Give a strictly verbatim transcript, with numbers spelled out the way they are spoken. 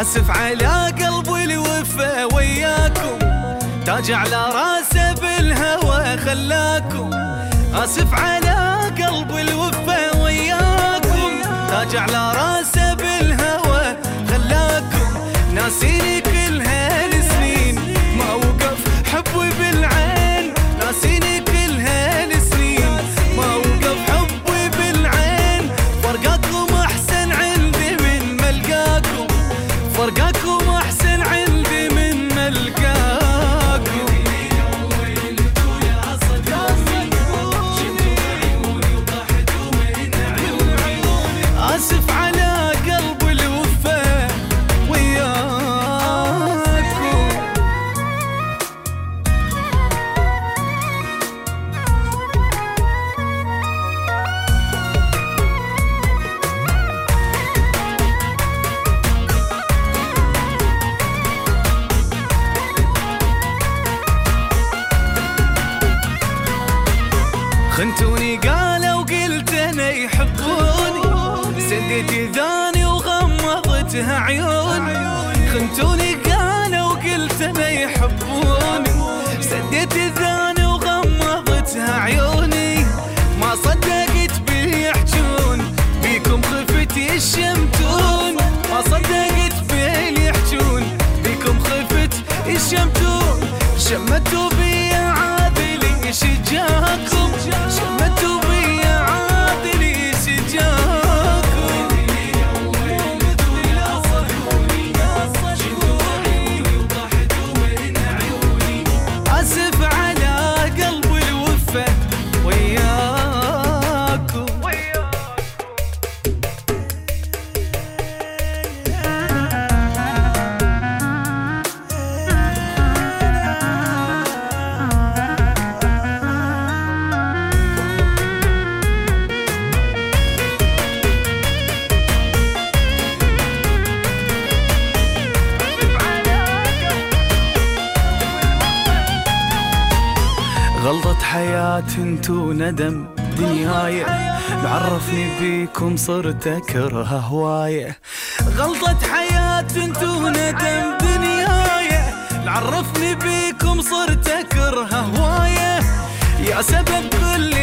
آسف على قلبي الوفا وياكم، تاج على راسه بالهوى خلاكم. آسف على قلبي الوفا وياكم، تاج على راسه بالهوى خلاكم. ناسيني كل هالسنين ما وقف حبي بالعين، ناسيني كل هالسنين ما وقف حبي بالعين. فرقاكم احسن عندي من ملقاكم، فرقاكم احسن عندي من ملقاكم. آسف على قلبي الوفا وياكم. خنتوني قالوا قلت انا يحبوني، سديت اذاني وغمضتها عيوني. خنتوني قالوا قلت انا يحبوني، سديت اذاني وغمضتها عيوني. ما صدقت بيحجون بيكم خفت الشمتون، ما صدقت بيحجون بيكم خفت الشمتون. شمتوا بي عادلي شجاكم، شمتوا بي عادلي شجاكم. آسف على قلبي الوفا وياكم. غلطة حياة انتو ندم دنياي، معرفني بيكم صرت اكره هواية. غلطة حياة انتو ندم دنياي، معرفني بيكم صرت اكره هواية. يا سبب كل